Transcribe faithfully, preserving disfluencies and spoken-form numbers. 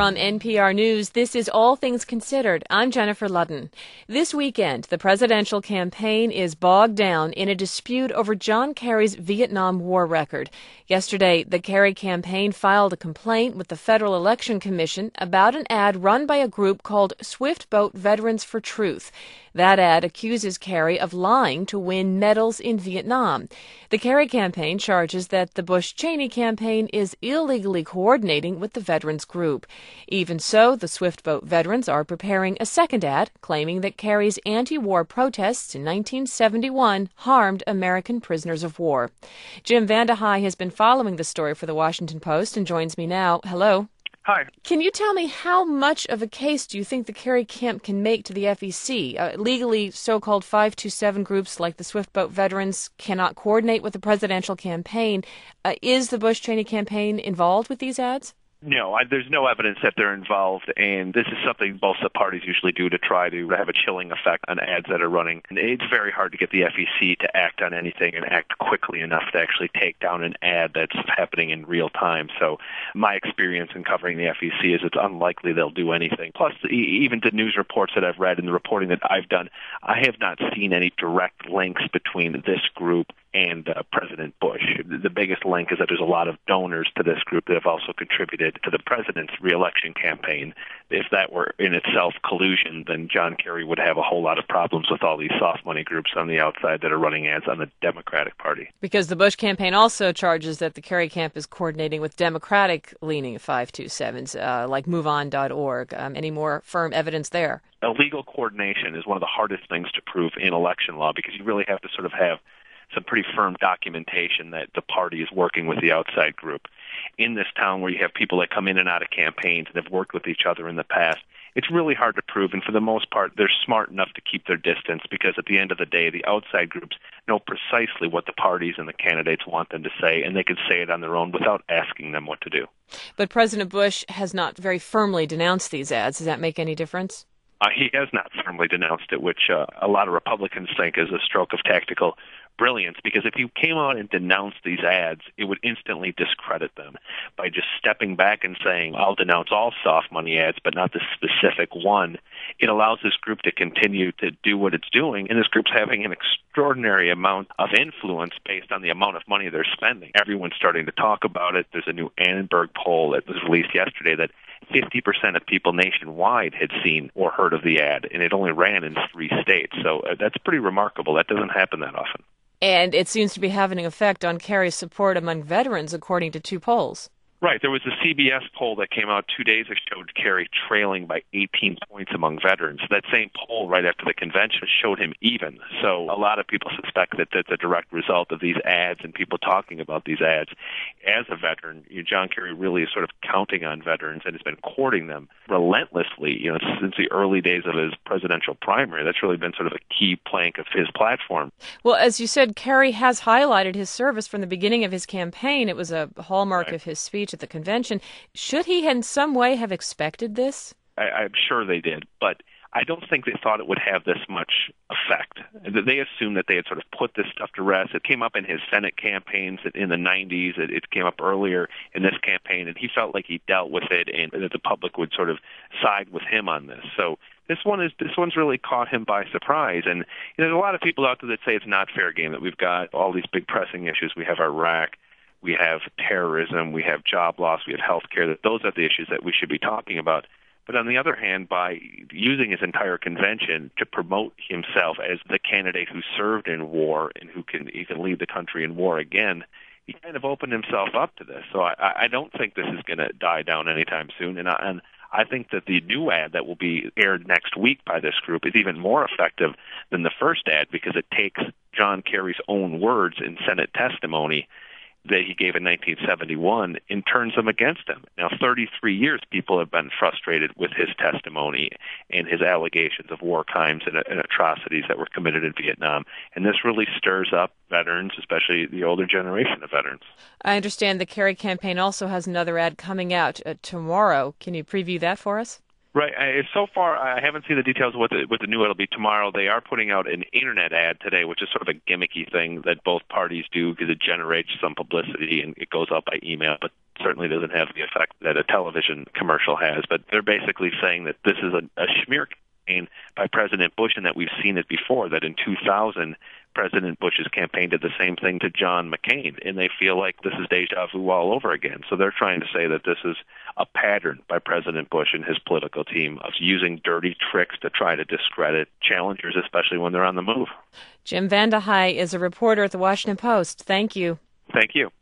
From N P R News, this is All Things Considered. I'm Jennifer Ludden. This weekend, the presidential campaign is bogged down in a dispute over John Kerry's Vietnam War record. Yesterday, the Kerry campaign filed a complaint with the Federal Election Commission about an ad run by a group called Swift Boat Veterans for Truth. That ad accuses Kerry of lying to win medals in Vietnam. The Kerry campaign charges that the Bush-Cheney campaign is illegally coordinating with the veterans group. Even so, the Swift Boat veterans are preparing a second ad claiming that Kerry's anti-war protests in nineteen seventy-one harmed American prisoners of war. Jim Vandehei has been following the story for the Washington Post and joins me now. Hello. Hi. Can you tell me how much of a case do you think the Kerry camp can make to the F E C? Uh, legally, so-called five two seven groups like the Swift Boat veterans cannot coordinate with the presidential campaign. Uh, is the Bush-Cheney campaign involved with these ads? No, I, there's no evidence that they're involved, and this is something both the parties usually do to try to have a chilling effect on ads that are running. And it's very hard to get the F E C to act on anything and act quickly enough to actually take down an ad that's happening in real time. So my experience in covering the F E C is it's unlikely they'll do anything. Plus, even the news reports that I've read and the reporting that I've done, I have not seen any direct links between this group and uh, President Bush. The biggest link is that there's a lot of donors to this group that have also contributed to the president's reelection campaign. If that were in itself collusion, then John Kerry would have a whole lot of problems with all these soft money groups on the outside that are running ads on the Democratic Party. Because the Bush campaign also charges that the Kerry camp is coordinating with Democratic-leaning five two sevens, uh, like move on dot org. Um, any more firm evidence there? Illegal coordination is one of the hardest things to prove in election law because you really have to sort of have some pretty firm documentation that the party is working with the outside group. In this town where you have people that come in and out of campaigns and have worked with each other in the past, it's really hard to prove, and for the most part, they're smart enough to keep their distance because at the end of the day, the outside groups know precisely what the parties and the candidates want them to say, and they can say it on their own without asking them what to do. But President Bush has not very firmly denounced these ads. Does that make any difference? Uh, he has not firmly denounced it, which uh, a lot of Republicans think is a stroke of tactical brilliance, because if you came out and denounced these ads, it would instantly discredit them. By just stepping back and saying, I'll denounce all soft money ads, but not this specific one, it allows this group to continue to do what it's doing, and this group's having an extraordinary amount of influence based on the amount of money they're spending. Everyone's starting to talk about it. There's a new Annenberg poll that was released yesterday that fifty percent of people nationwide had seen or heard of the ad, and it only ran in three states. So uh, that's pretty remarkable. That doesn't happen that often. And it seems to be having an effect on Kerry's support among veterans, according to two polls. Right. There was a C B S poll that came out two days ago showed Kerry trailing by eighteen points among veterans. That same poll right after the convention showed him even. So a lot of people suspect that that's a direct result of these ads and people talking about these ads. As a veteran, you know, John Kerry really is sort of counting on veterans and has been courting them relentlessly, you know, since the early days of his presidential primary. That's really been sort of a key plank of his platform. Well, as you said, Kerry has highlighted his service from the beginning of his campaign. It was a hallmark Right. of his speech at the convention. Should he in some way have expected this? I, I'm sure they did, but I don't think they thought it would have this much effect. They assumed that they had sort of put this stuff to rest. It came up in his Senate campaigns in the nineties. It, it came up earlier in this campaign, and he felt like he dealt with it and that the public would sort of side with him on this. So this one is this one's really caught him by surprise. And you know, there's a lot of people out there that say it's not fair game, that we've got all these big pressing issues. We have Iraq. We have terrorism, we have job loss, we have health care. Those are the issues that we should be talking about. But on the other hand, by using his entire convention to promote himself as the candidate who served in war and who can he can lead the country in war again, he kind of opened himself up to this. So I, I don't think this is going to die down anytime soon. And I, and I think that the new ad that will be aired next week by this group is even more effective than the first ad because it takes John Kerry's own words in Senate testimony that he gave in nineteen seventy-one and turns them against him. Now, thirty-three years, people have been frustrated with his testimony and his allegations of war crimes and, and atrocities that were committed in Vietnam. And this really stirs up veterans, especially the older generation of veterans. I understand the Kerry campaign also has another ad coming out uh, tomorrow. Can you preview that for us? Right. I, so far, I haven't seen the details of what the, what the new ad will be tomorrow. They are putting out an internet ad today, which is sort of a gimmicky thing that both parties do because it generates some publicity and it goes out by email. But certainly doesn't have the effect that a television commercial has. But they're basically saying that this is a, a smear campaign by President Bush, and that we've seen it before, that in two thousand, President Bush's campaign did the same thing to John McCain, and they feel like this is deja vu all over again. So they're trying to say that this is a pattern by President Bush and his political team of using dirty tricks to try to discredit challengers, especially when they're on the move. Jim VandeHei is a reporter at The Washington Post. Thank you. Thank you.